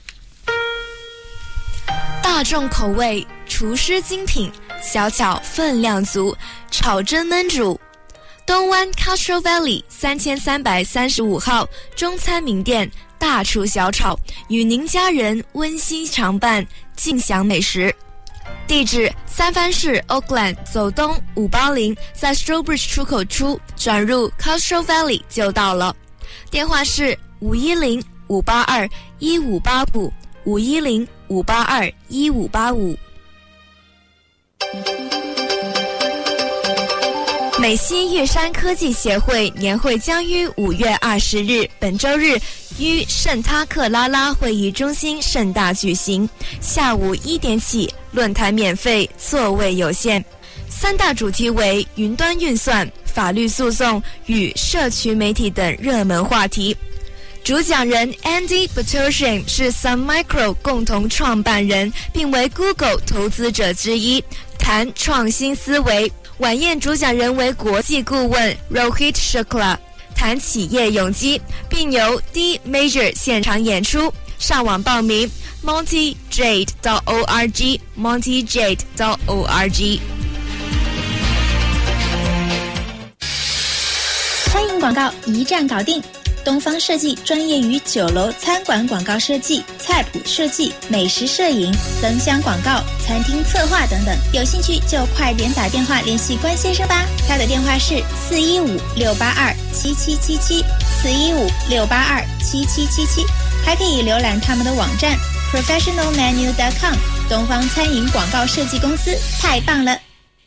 大众口味，厨师精品，小巧分量足，炒蒸焖煮。东湾 Castro Valley 3335号中餐名店，大厨小炒，与您家人温馨常伴，尽享美食。地址：三藩市 Oakland 走东580，在 Strawbridge 出口处转入 Castro Valley 就到了。电话是510-582-1585 510-582-1585。美西玉山科技协会年会将于5月20日本周日于圣塔克拉拉会议中心盛大举行，下午1点起，论坛免费，座位有限。3大主题为云端运算、法律诉讼与社群媒体等热门话题。主讲人 Andy Petersham 是 Sun Micro 共同创办人，并为 Google 投资者之一，谈创新思维。晚宴主讲人为国际顾问 Rohit Shukla， 谈企业永基，并由 D Major 现场演出。上网报名 montyjade.org montyjade.org。 餐饮广告一站搞定。东方设计专业于酒楼餐馆广告设计、菜谱设计、美食摄影、灯箱广告、餐厅策划等等。有兴趣就快点打电话联系关先生吧，他的电话是415-682-7777 415-682-7777，还可以浏览他们的网站 professionalmenu.com。 东方餐饮广告设计公司太棒了。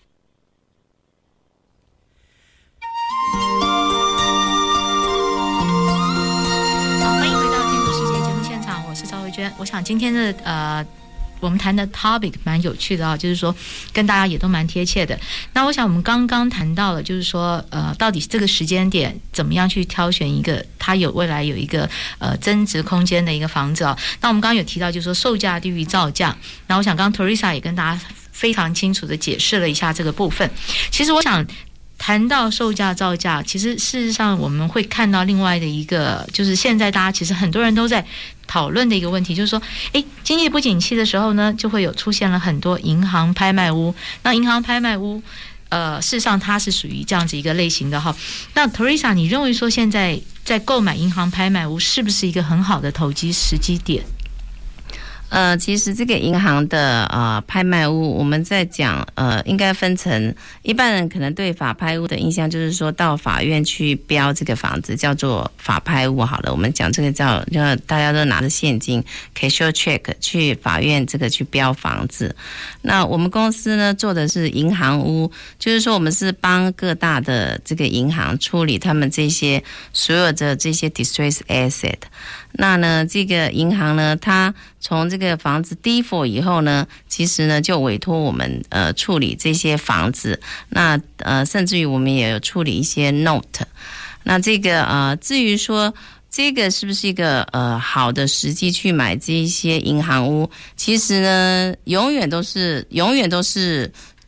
我想今天的我们谈的 topic 蛮有趣的啊，就是说跟大家也都蛮贴切的。那我想我们刚刚谈到了，就是说到底这个时间点怎么样去挑选一个它未来有一个增值空间的一个房子啊。那我们刚刚有提到，就是说售价低于造价。那我想刚刚 Teresa 也跟大家非常清楚的解释了一下这个部分。其实我想谈到售价造价，其实事实上我们会看到另外的一个，就是现在大家其实很多人都在讨论的一个问题，就是说经济不景气的时候呢，就会有出现了很多银行拍卖屋。那银行拍卖屋事实上它是属于这样子一个类型的哈。那 Teresa 你认为说现在在购买银行拍卖屋是不是一个很好的投机时机点？ 其实这个银行的拍卖屋，我们在讲应该分成，一般人可能对法拍屋的印象就是说到法院去标这个房子叫做法拍屋好了，我们讲这个叫大家都拿着现金 cashier check 去法院这个去标房子。那我们公司呢做的是银行屋，就是说我们是帮各大的这个银行处理他们这些所有的这些 distressed asset。那呢，这个银行呢，它从这个房子 default 以后呢，其实呢就委托我们处理这些房子。那甚至于我们也有处理一些 note。那这个至于说这个是不是一个好的时机去买这一些银行屋，其实呢永远都是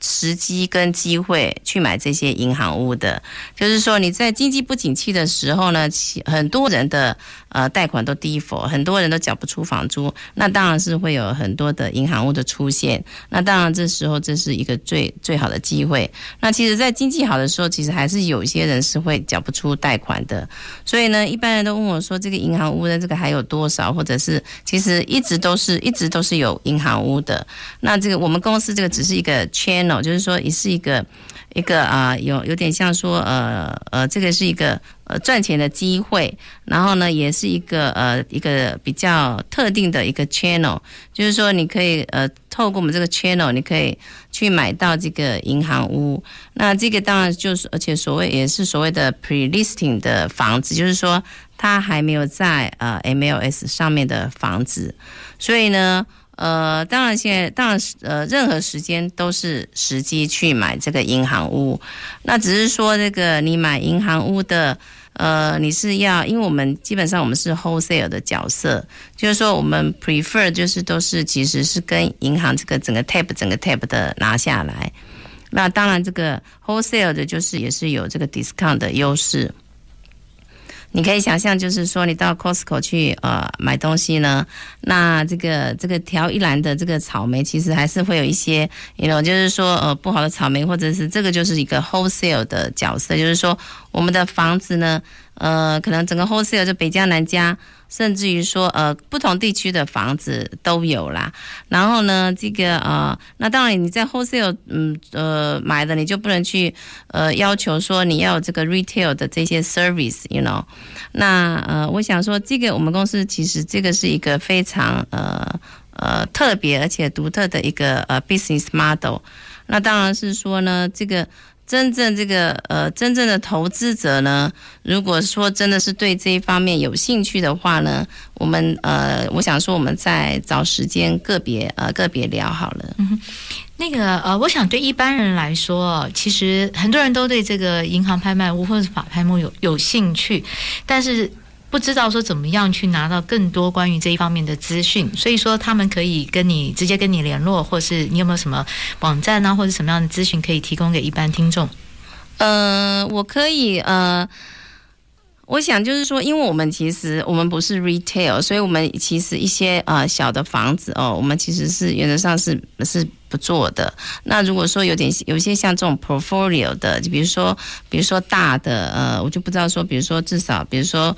时机跟机会去买这些银行屋的。就是说你在经济不景气的时候呢，很多人的贷款都default，很多人都缴不出房租，那当然是会有很多的银行屋的出现。那当然这时候这是一个最好的机会。那其实在经济好的时候，其实还是有一些人是会缴不出贷款的。所以呢，一般人都问我说，这个银行屋的这个还有多少，或者是其实一直都是有银行屋的。那这个我们公司这个只是一个 channel， 就是说也是一个有点像说这个是一个赚钱的机会，然后呢也是一个比较特定的一个 channel， 就是说你可以透过我们这个 channel， 你可以去买到这个银行屋。那这个当然就是而且也是所谓的 pre-listing 的房子，就是说它还没有在MLS 上面的房子。所以呢当然任何时间都是时机去买这个银行屋。那只是说这个你买银行屋的你是要，因为我们基本上我们是 wholesale 的角色，就是说我们 prefer 就是其实是跟银行这个整个 tab 的拿下来。那当然这个 wholesale 的就是也是有这个 discount 的优势。你可以想象，就是说你到 Costco 去买东西呢，那这个挑一篮的这个草莓，其实还是会有一些就是说不好的草莓，或者是这个就是一个 wholesale 的角色，就是说我们的房子呢可能整个 wholesale 就北加南加，甚至于说不同地区的房子都有啦。然后呢这个那当然你在 wholesale 买的，你就不能去要求说你要有这个 retail 的这些 service那我想说这个我们公司其实这个是一个非常特别而且独特的一个business model。那当然是说呢这个真正的投资者呢，如果说真的是对这一方面有兴趣的话呢，我想说我们再找时间个别聊好了。 那个我想对一般人来说，其实很多人都对这个银行拍卖屋或者法拍屋有兴趣，但是不知道说怎么样去拿到更多关于这一方面的资讯，所以说他们可以直接跟你联络，或是你有没有什么网站啊，或者什么样的资讯可以提供给一般听众？ 我可以我想就是说，因为我们不是 retail， 所以我们其实一些小的房子我们其实是原则上是不做的。那如果说有一些像这种 portfolio 的，就比如说大的我就不知道说，比如说至少比如说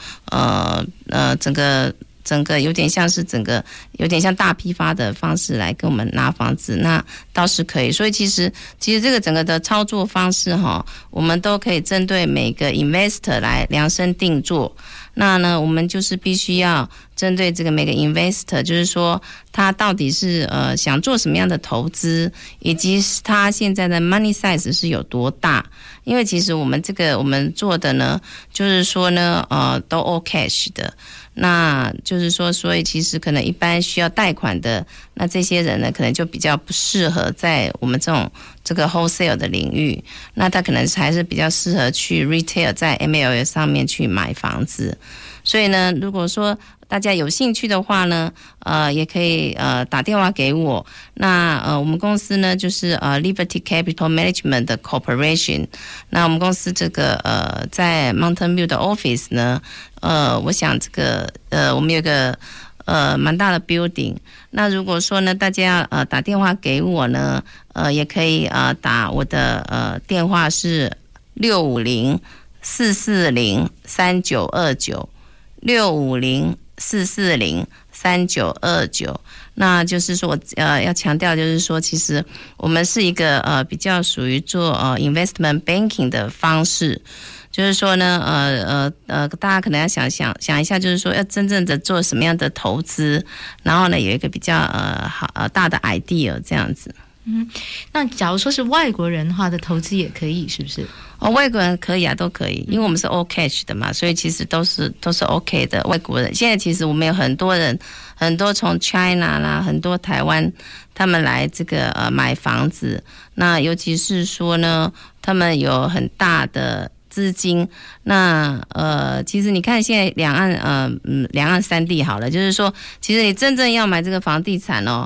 整个有点像大批发的方式来跟我们拿房子，那倒是可以。所以其实这个整个的操作方式我们都可以针对每个 investor 来量身定做。那呢我们就是必须要针对这个每个 investor， 就是说他到底是想做什么样的投资，以及他现在的 money size 是有多大。因为其实我们做的呢，就是说呢都 all cash 的。那就是说，所以其实可能一般需要贷款的，那这些人呢，可能就比较不适合在我们这个 wholesale 的领域。那他可能还是比较适合去 retail， 在 MLS 上面去买房子。所以呢，如果说大家有兴趣的话呢，也可以打电话给我。那我们公司呢就是Liberty Capital Management Corporation。那我们公司这个在 Mountain View 的 office 呢，我想这个我们有个蛮大的 building。那如果说呢大家打电话给我呢，也可以打我的电话是650-440-3929。650-440-3929。那就是说要强调就是说，其实我们是一个比较属于做investment banking 的方式。就是说呢大家可能要想一下，就是说要真正的做什么样的投资，然后呢有一个比较大的 idea 这样子。 那假如说是外国人的话的投资也可以，是不是？ 外国人可以都可以，因为我们是 all cash 的嘛，所以其实都是 OK 的。外国人现在其实我们有很多从 China 啦，很多台湾他们来这个买房子，那尤其是说呢，他们有很大的资金。那其实你看现在两岸三地好了，就是说，其实你真正要买这个房地产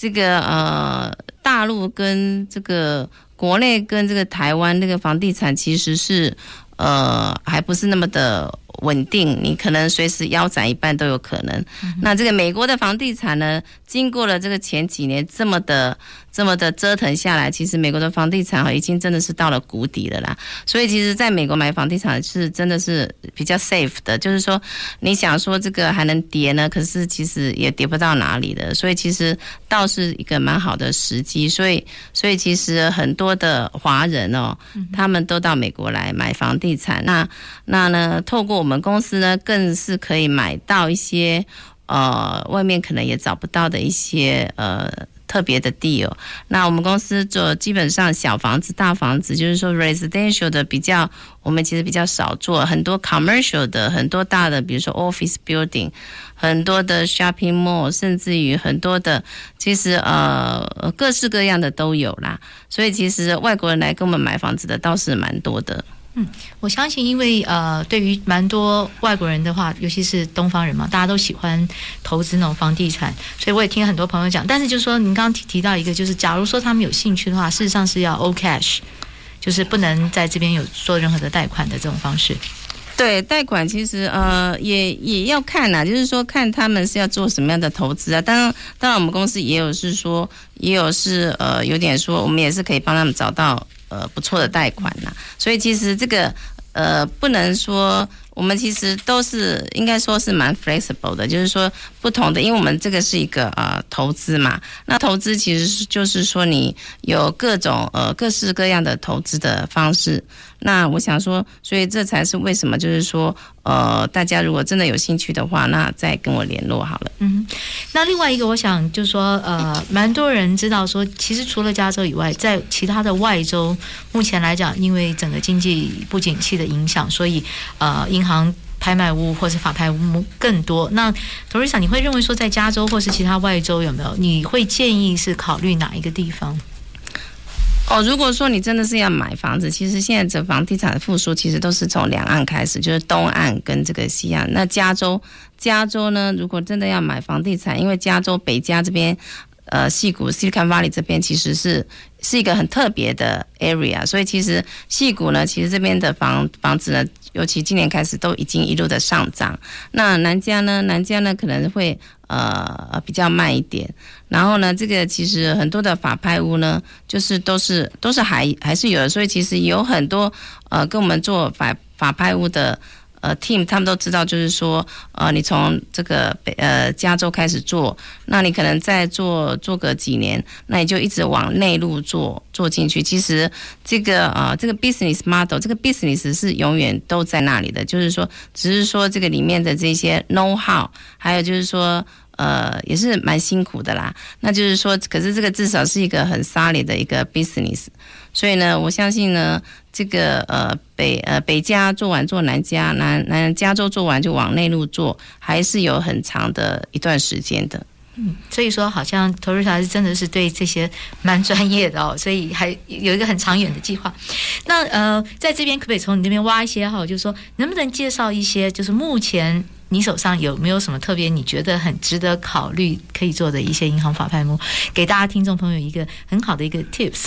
这个大陆跟这个国内跟这个台湾那个房地产其实是还不是那么的稳定，你可能随时腰斩一半都有可能。那这个美国的房地产呢，经过了这个前几年这么的折腾下来，其实美国的房地产已经真的是到了谷底了啦。所以其实在美国买房地产是真的是比较 safe 的，就是说你想说这个还能跌呢，可是其实也跌不到哪里的，所以其实倒是一个蛮好的时机。所以其实很多的华人他们都到美国来买房地产。那呢，透过我们公司呢，更是可以买到一些外面可能也找不到的一些特别的 deal。 那我们公司做基本上小房子大房子，就是说 residential 的我们其实比较少做，很多 commercial 的，很多大的比如说 office building， 很多的 shopping mall， 甚至于很多的其实各式各样的都有啦。所以其实外国人来跟我们买房子的倒是蛮多的。 我相信因为对于蛮多外国人的话，尤其是东方人嘛，大家都喜欢投资那种房地产，所以我也听很多朋友讲。但是就是说您刚刚提到一个，就是假如说他们有兴趣的话，事实上是要 all cash， 就是不能在这边有做任何的贷款的这种方式。 对，贷款其实也要看啦，就是说看他们是要做什么样的投资啊。当然我们公司也有是有点说我们也是可以帮他们找到不错的贷款啦。所以其实这个不能说我们其实都是应该说是蛮 flexible 的，就是说不同的，因为我们这个是一个投资嘛。那投资其实就是说你有各种各式各样的投资的方式。那我想说，所以这才是为什么就是说大家如果真的有兴趣的话，那再跟我联络好了。 那另外一个我想就是说蛮多人知道说，其实除了加州以外，在其他的外州目前来讲，因为整个经济不景气的影响，所以银行拍卖屋或是法拍屋更多。那 Teresa， 你会认为说在加州或是其他外州有没有你会建议是考虑哪一个地方？ 如果说你真的是要买房子，其实现在这房地产的复苏其实都是从两岸开始，就是东岸跟这个西岸。那加州呢，如果真的要买房地产，因为加州北加这边矽谷 Silicon Valley 这边其实是一个很特别的 area， 所以其实矽谷呢，其实这边的房子呢，尤其今年开始都已经一路的上涨。那南加呢可能会比较慢一点。然后呢，这个其实很多的法拍屋呢，就是都是还是有的。所以其实有很多跟我们做法拍屋的team， 他们都知道，就是说你从这个加州开始做，那你可能再做个几年，那你就一直往内陆做进去。其实这个 business model， 这个 business 是永远都在那里的，就是说只是说这个里面的这些 know how， 还有就是说也是蛮辛苦的啦。那就是说，可是这个至少是一个很 solid 的一个 business。所以呢，我相信呢，这个北加做完做南加，南加州做完就往内陆做，还是有很长的一段时间的。 所以说好像 Teresa 是真的是对这些蛮专业的所以还有一个很长远的计划。那在这边可不可以从你那边挖一些就是说能不能介绍一些，就是目前你手上有没有什么特别你觉得很值得考虑可以做的一些银行法拍屋，给大家听众朋友一个很好的一个 tips。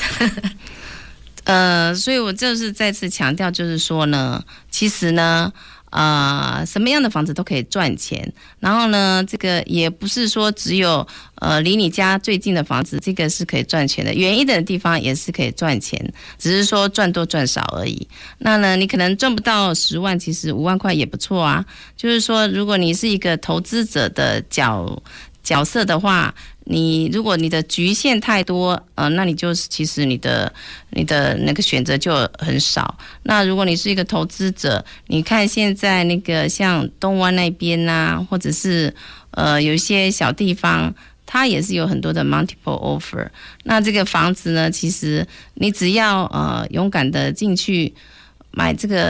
所以我就是再次强调，就是说呢，其实呢什么样的房子都可以赚钱。然后呢，这个也不是说只有离你家最近的房子这个是可以赚钱的，远一点的地方也是可以赚钱，只是说赚多赚少而已。那呢，你可能赚不到10万，其实5万块也不错啊。就是说，如果你是一个投资者的角色的话，如果你的局限太多，那你就是其实你的那个选择就很少。那如果你是一个投资者，你看现在那个像东湾那边啊，或者是有一些小地方，它也是有很多的 multiple offer。那这个房子呢，其实你只要勇敢的进去买这个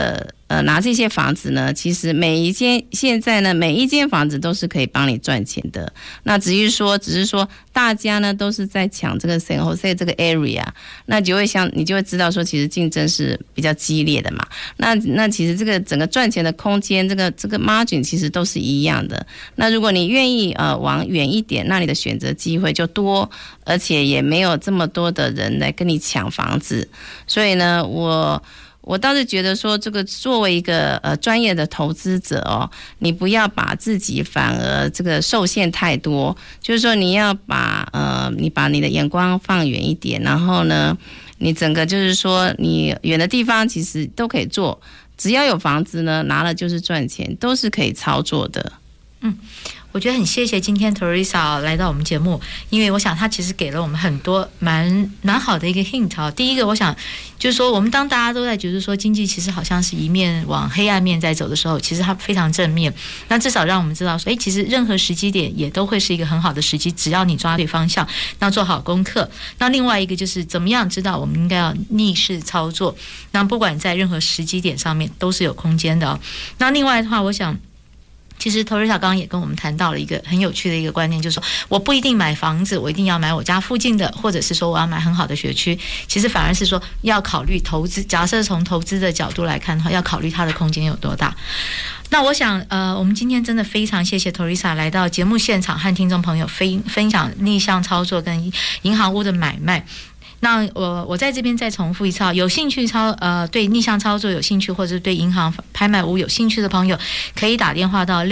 拿这些房子呢，其实现在呢每一间房子都是可以帮你赚钱的。那只是说大家呢都是在抢这个 San Jose 这个 area， 那你就会知道说其实竞争是比较激烈的嘛。那其实这个整个赚钱的空间，这个 margin 其实都是一样的。那如果你愿意往远一点，那你的选择机会就多，而且也没有这么多的人来跟你抢房子。所以呢，我倒是觉得说，这个作为一个专业的投资者哦，你不要把自己反而这个受限太多，就是说你要把你的眼光放远一点，然后呢，你整个就是说你远的地方其实都可以做，只要有房子呢，拿了就是赚钱，都是可以操作的。 我觉得很谢谢今天 Teresa 来到我们节目，因为我想她其实给了我们很多蛮好的一个 hint 啊。第一个，我想就是说，当大家都在觉得说经济其实好像是一面往黑暗面在走的时候，其实它非常正面。那至少让我们知道说，其实任何时机点也都会是一个很好的时机，只要你抓对方向，那做好功课。那另外一个就是怎么样知道我们应该要逆势操作。那不管在任何时机点上面都是有空间的。那另外的话，我想。其实 Teresa 刚刚也跟我们谈到了一个很有趣的一个观念，就是说我不一定买房子，我一定要买我家附近的，或者是说我要买很好的学区，其实反而是说要考虑投资。假设从投资的角度来看的话，要考虑它的空间有多大。那我想我们今天真的非常谢谢 Teresa 来到节目现场，和听众朋友分享逆向操作跟银行屋的买卖。那我在这边再重复一次，有兴趣对逆向操作有兴趣，或者是对银行拍卖屋有兴趣的朋友，可以打电话到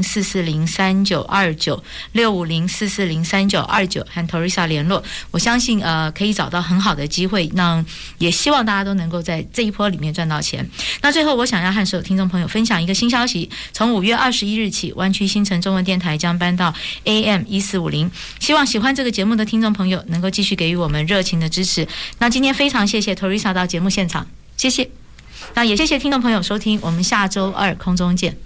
650-440-3929 650-440-3929和 Teresa 联络。我相信可以找到很好的机会，那也希望大家都能够在这一波里面赚到钱。那最后我想要和所有听众朋友分享一个新消息，从5月21日起，湾区新城中文电台将搬到 AM1450， 希望喜欢这个节目的听众朋友能够继续给予我们热情的支持。那今天非常谢谢 Teresa 到节目现场，谢谢。那也谢谢听众朋友收听，我们下周2空中见。